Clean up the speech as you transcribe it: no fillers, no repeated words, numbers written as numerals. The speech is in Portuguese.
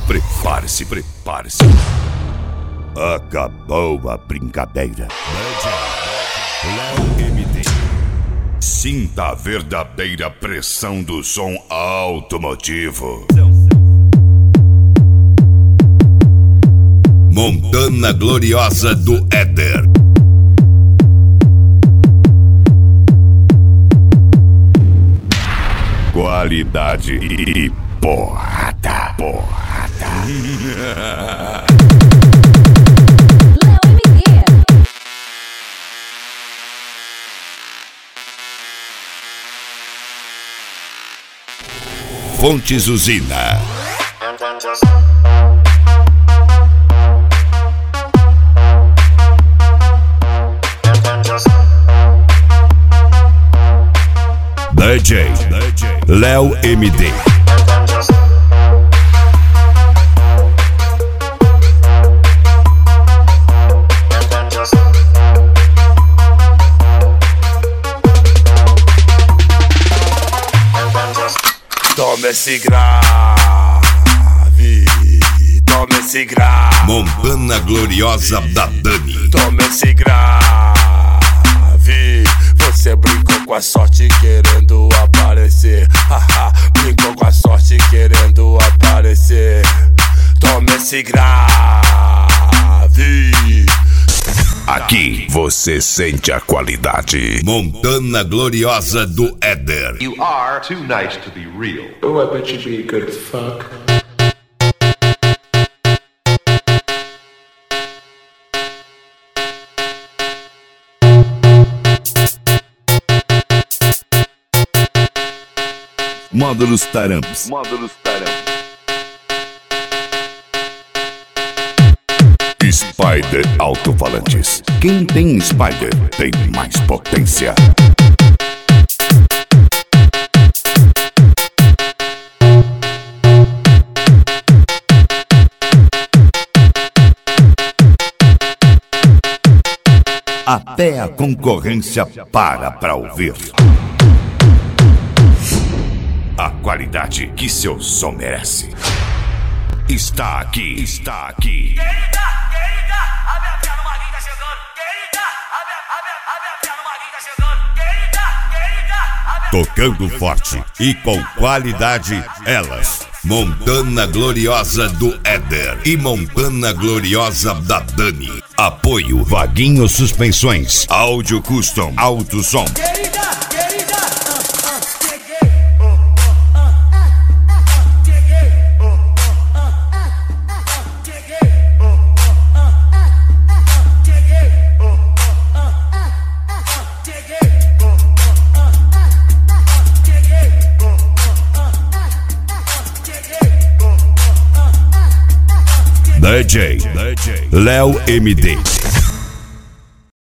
Prepare-se, prepare-se. Acabou a brincadeira. Léo MD. Sinta a verdadeira pressão do som automotivo. Montana Gloriosa do Éder. Qualidade e porrada, porrada. Fontes Usina. DJ Léo MD. Toma esse grave, toma esse grave. Montana Gloriosa da Dani. Toma esse grave. Você brincou com a sorte querendo aparecer. Haha, brincou com a sorte querendo aparecer. Toma esse grave. Aqui você sente a qualidade. Montana Gloriosa do Éder. You are too nice to be real. Oh, I bet you'd be a good fuck. Módulos Taramps. Spider Alto-Falantes. Quem tem Spider tem mais potência. Até a concorrência para ouvir. A qualidade que seu som merece. Está aqui, está aqui. Tocando forte e com qualidade, elas. Montana Gloriosa do Éder e Montana Gloriosa da Dani. Apoio Vaguinho Suspensões. Áudio Custom Alto Som. DJ Léo MD.